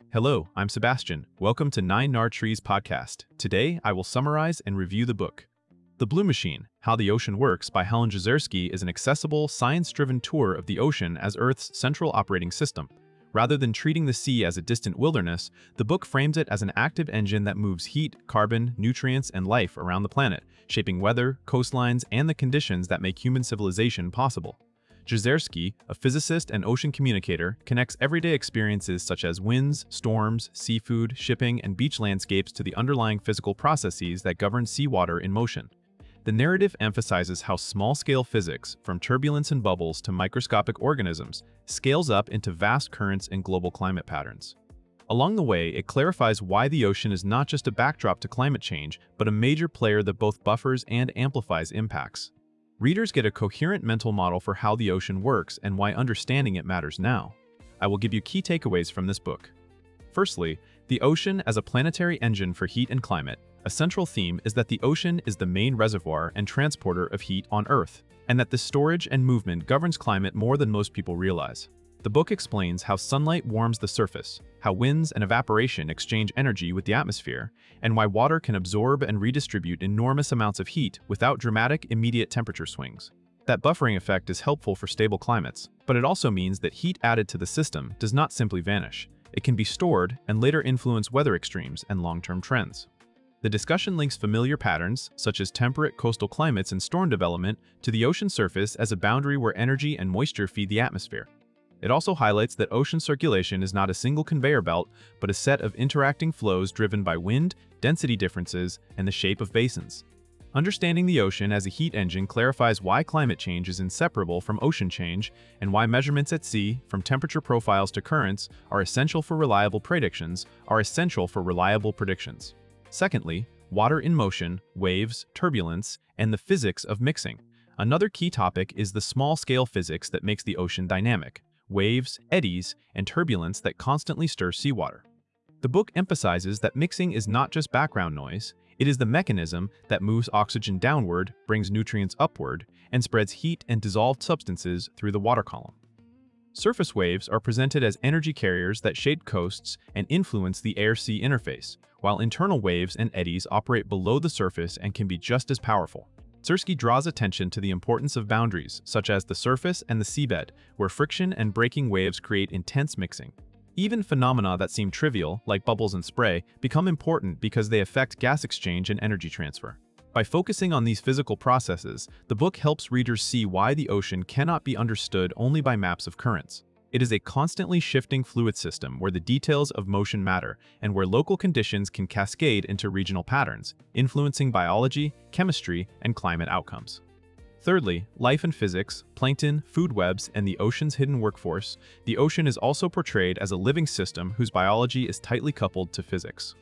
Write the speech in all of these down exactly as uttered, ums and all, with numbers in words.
Hello, I'm Sebastian. Welcome to Nine Nar Trees podcast. Today, I will summarize and review the book. The Blue Machine: How the Ocean Works by Helen Jezierski is an accessible, science-driven tour of the ocean as Earth's central operating system. Rather than treating the sea as a distant wilderness, the book frames it as an active engine that moves heat, carbon, nutrients, and life around the planet, shaping weather, coastlines, and the conditions that make human civilization possible. Jezierski, a physicist and ocean communicator, connects everyday experiences such as winds, storms, seafood, shipping, and beach landscapes to the underlying physical processes that govern seawater in motion. The narrative emphasizes how small-scale physics, from turbulence and bubbles to microscopic organisms, scales up into vast currents and global climate patterns. Along the way, it clarifies why the ocean is not just a backdrop to climate change, but a major player that both buffers and amplifies impacts. Readers get a coherent mental model for how the ocean works and why understanding it matters now. I will give you key takeaways from this book. Firstly, the ocean as a planetary engine for heat and climate. A central theme is that the ocean is the main reservoir and transporter of heat on Earth, and that the storage and movement governs climate more than most people realize. The book explains how sunlight warms the surface, how winds and evaporation exchange energy with the atmosphere, and why water can absorb and redistribute enormous amounts of heat without dramatic immediate temperature swings. That buffering effect is helpful for stable climates, but it also means that heat added to the system does not simply vanish. It can be stored and later influence weather extremes and long-term trends. The discussion links familiar patterns, such as temperate coastal climates and storm development, to the ocean surface as a boundary where energy and moisture feed the atmosphere. It also highlights that ocean circulation is not a single conveyor belt, but a set of interacting flows driven by wind, density differences, and the shape of basins. Understanding the ocean as a heat engine clarifies why climate change is inseparable from ocean change and why measurements at sea, from temperature profiles to currents, are essential for reliable predictions, are essential for reliable predictions. Secondly, water in motion, waves, turbulence, and the physics of mixing. Another key topic is the small-scale physics that makes the ocean dynamic: waves, eddies, and turbulence that constantly stir seawater. The book emphasizes that mixing is not just background noise, it is the mechanism that moves oxygen downward, brings nutrients upward, and spreads heat and dissolved substances through the water column. Surface waves are presented as energy carriers that shape coasts and influence the air-sea interface, while internal waves and eddies operate below the surface and can be just as powerful. Jezierski draws attention to the importance of boundaries, such as the surface and the seabed, where friction and breaking waves create intense mixing. Even phenomena that seem trivial, like bubbles and spray, become important because they affect gas exchange and energy transfer. By focusing on these physical processes, the book helps readers see why the ocean cannot be understood only by maps of currents. It is a constantly shifting fluid system where the details of motion matter and where local conditions can cascade into regional patterns, influencing biology, chemistry, and climate outcomes. Thirdly, life and physics, plankton, food webs, and the ocean's hidden workforce. The ocean is also portrayed as a living system whose biology is tightly coupled to physics.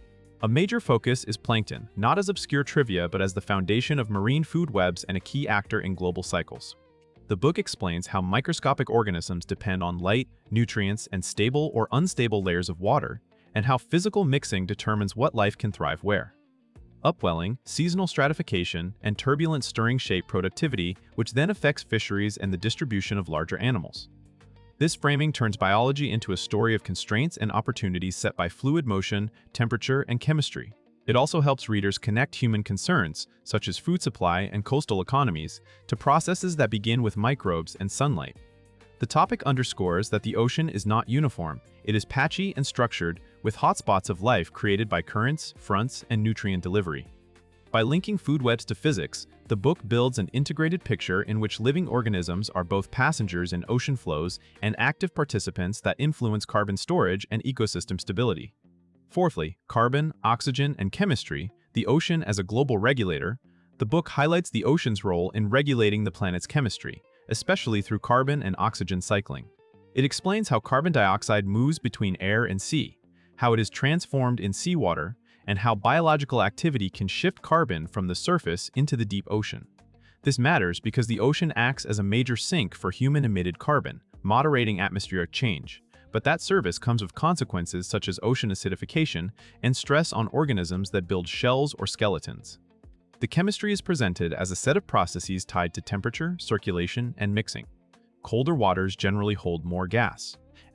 A major focus is plankton, not as obscure trivia but as the foundation of marine food webs and a key actor in global cycles. The book explains how microscopic organisms depend on light, nutrients, and stable or unstable layers of water, and how physical mixing determines what life can thrive where. Upwelling, seasonal stratification, and turbulent stirring shape productivity, which then affects fisheries and the distribution of larger animals. This framing turns biology into a story of constraints and opportunities set by fluid motion, temperature, and chemistry. It also helps readers connect human concerns, such as food supply and coastal economies, to processes that begin with microbes and sunlight. The topic underscores that the ocean is not uniform, it is patchy and structured, with hotspots of life created by currents, fronts, and nutrient delivery. By linking food webs to physics, the book builds an integrated picture in which living organisms are both passengers in ocean flows and active participants that influence carbon storage and ecosystem stability. Fourthly, carbon, oxygen, and chemistry, the ocean as a global regulator. The book highlights the ocean's role in regulating the planet's chemistry, especially through carbon and oxygen cycling. It explains how carbon dioxide moves between air and sea, how it is transformed in seawater, and how biological activity can shift carbon from the surface into the deep ocean. This matters because the ocean acts as a major sink for human-emitted carbon, moderating atmospheric change. But that service comes with consequences such as ocean acidification and stress on organisms that build shells or skeletons. The chemistry is presented as a set of processes tied to temperature, circulation, and mixing. Colder waters generally hold more gas,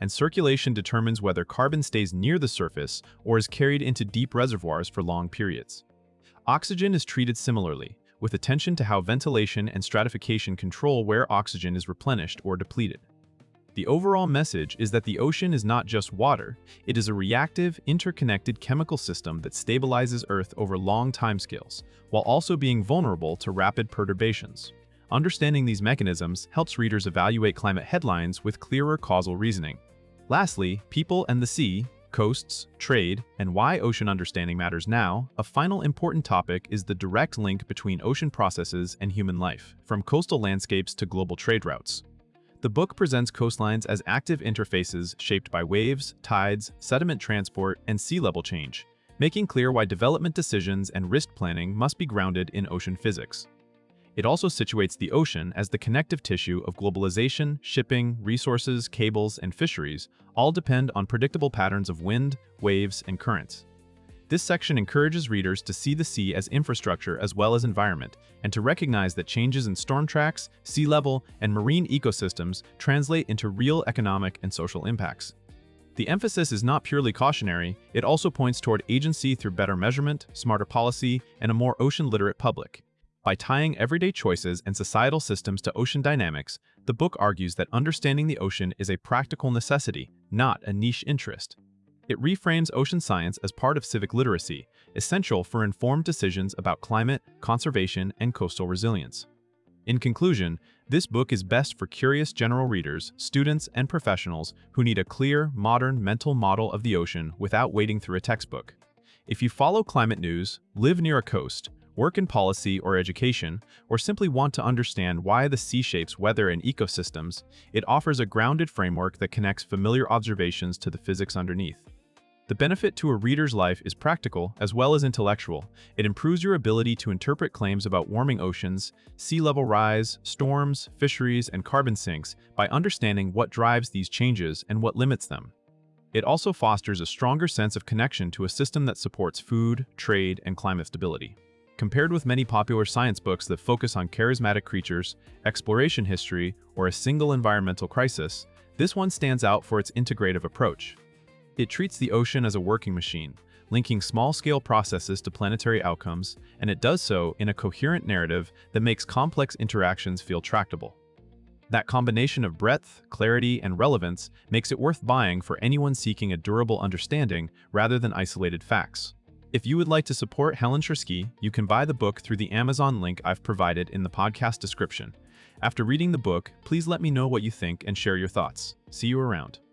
and circulation determines whether carbon stays near the surface or is carried into deep reservoirs for long periods. Oxygen is treated similarly, with attention to how ventilation and stratification control where oxygen is replenished or depleted. The overall message is that the ocean is not just water, it is a reactive, interconnected chemical system that stabilizes Earth over long timescales, while also being vulnerable to rapid perturbations. Understanding these mechanisms helps readers evaluate climate headlines with clearer causal reasoning. Lastly, people and the sea, coasts, trade, and why ocean understanding matters now. A final important topic is the direct link between ocean processes and human life, from coastal landscapes to global trade routes. The book presents coastlines as active interfaces shaped by waves, tides, sediment transport, and sea level change, making clear why development decisions and risk planning must be grounded in ocean physics. It also situates the ocean as the connective tissue of globalization, shipping, resources, cables, and fisheries, all depend on predictable patterns of wind, waves, and currents. This section encourages readers to see the sea as infrastructure as well as environment, and to recognize that changes in storm tracks, sea level, and marine ecosystems translate into real economic and social impacts. The emphasis is not purely cautionary, it also points toward agency through better measurement, smarter policy, and a more ocean-literate public. By tying everyday choices and societal systems to ocean dynamics, the book argues that understanding the ocean is a practical necessity, not a niche interest. It reframes ocean science as part of civic literacy, essential for informed decisions about climate, conservation, and coastal resilience. In conclusion, this book is best for curious general readers, students, and professionals who need a clear, modern mental model of the ocean without wading through a textbook. If you follow climate news, live near a coast, work in policy or education, or simply want to understand why the sea shapes weather and ecosystems, it offers a grounded framework that connects familiar observations to the physics underneath. The benefit to a reader's life is practical as well as intellectual. It improves your ability to interpret claims about warming oceans, sea level rise, storms, fisheries, and carbon sinks by understanding what drives these changes and what limits them. It also fosters a stronger sense of connection to a system that supports food, trade, and climate stability. Compared with many popular science books that focus on charismatic creatures, exploration history, or a single environmental crisis, this one stands out for its integrative approach. It treats the ocean as a working machine, linking small-scale processes to planetary outcomes, and it does so in a coherent narrative that makes complex interactions feel tractable. That combination of breadth, clarity, and relevance makes it worth buying for anyone seeking a durable understanding rather than isolated facts. If you would like to support Helen Czerski, you can buy the book through the Amazon link I've provided in the podcast description. After reading the book, please let me know what you think and share your thoughts. See you around.